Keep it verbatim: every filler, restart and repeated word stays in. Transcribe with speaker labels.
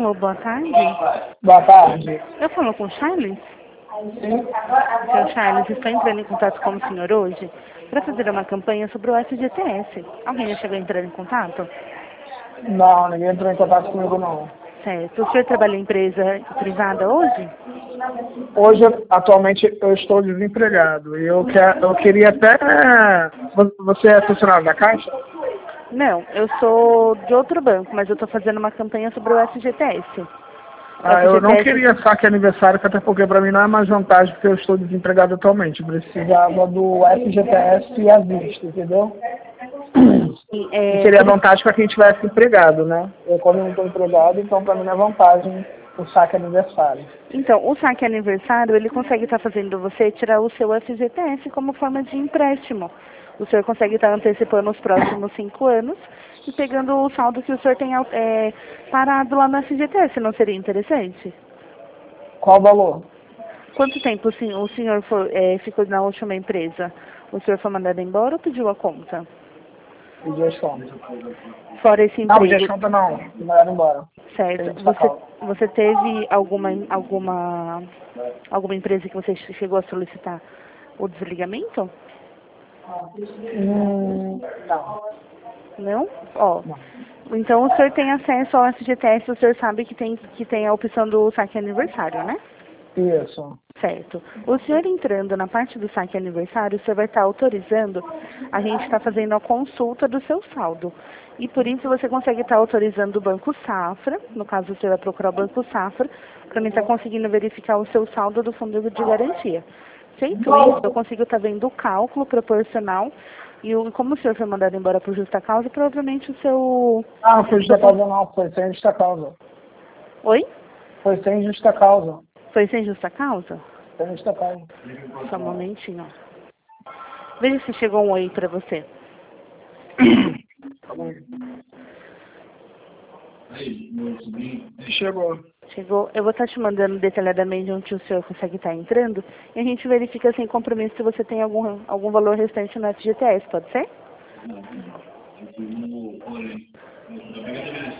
Speaker 1: Alô, boa tarde.
Speaker 2: Boa tarde.
Speaker 1: Eu falo com o Charles?
Speaker 2: Sim.
Speaker 1: Seu Charles, estou entrando em contato com o senhor hoje para fazer uma campanha sobre o F G T S. Alguém já chegou a entrar em contato?
Speaker 2: Não, ninguém entrou em contato comigo não.
Speaker 1: Certo. O senhor trabalha em empresa privada hoje?
Speaker 2: Hoje, atualmente, eu estou desempregado e eu, quer, eu queria até... Você é funcionário da Caixa?
Speaker 1: Não, eu sou de outro banco, mas eu estou fazendo uma campanha sobre o F G T S.
Speaker 2: Ah, eu não queria saque aniversário, até porque para mim não é mais vantagem, porque eu estou desempregado atualmente. Eu precisava do F G T S à vista, entendeu?
Speaker 1: E, é,
Speaker 2: E seria vantagem para quem tivesse empregado, né? Eu, como não estou empregado, então para mim não é vantagem o saque aniversário.
Speaker 1: Então, o saque aniversário, ele consegue estar fazendo você tirar o seu F G T S como forma de empréstimo. O senhor consegue estar antecipando os próximos cinco anos e pegando o saldo que o senhor tem é, parado lá no F G T S. Não seria interessante?
Speaker 2: Qual o valor?
Speaker 1: Quanto tempo o senhor, o senhor for, é, ficou na última empresa? O senhor foi mandado embora ou pediu a conta?
Speaker 2: Pedi as contas.
Speaker 1: Fora esse
Speaker 2: Não, pedi as
Speaker 1: emprego,
Speaker 2: contas não. Me mandaram embora.
Speaker 1: certo? Você, você teve alguma, alguma, alguma empresa que você chegou a solicitar o desligamento?
Speaker 2: Hum, não.
Speaker 1: Não? Ó,
Speaker 2: Não.
Speaker 1: então o senhor tem acesso ao F G T S, o senhor sabe que tem, que tem a opção do saque aniversário, né?
Speaker 2: Isso.
Speaker 1: Certo. O senhor entrando na parte do saque aniversário, o senhor vai estar autorizando, a gente está fazendo a consulta do seu saldo. E por isso você consegue estar autorizando o Banco Safra, no caso o senhor vai procurar o Banco Safra, para mim estar conseguindo verificar o seu saldo do fundo de garantia. Feito isso, eu consigo estar vendo o cálculo proporcional e o, como o senhor foi mandado embora por justa causa, provavelmente o seu...
Speaker 2: Ah, não foi justa causa não, foi sem justa causa.
Speaker 1: Oi?
Speaker 2: Foi sem justa causa.
Speaker 1: Foi sem justa causa?
Speaker 2: Sem justa causa.
Speaker 1: Só um momentinho. Veja se chegou um oi para você.
Speaker 2: Chegou.
Speaker 1: Chegou. Eu vou estar te mandando detalhadamente onde o senhor consegue estar entrando e a gente verifica sem compromisso se você tem algum, algum valor restante no F G T S, pode ser?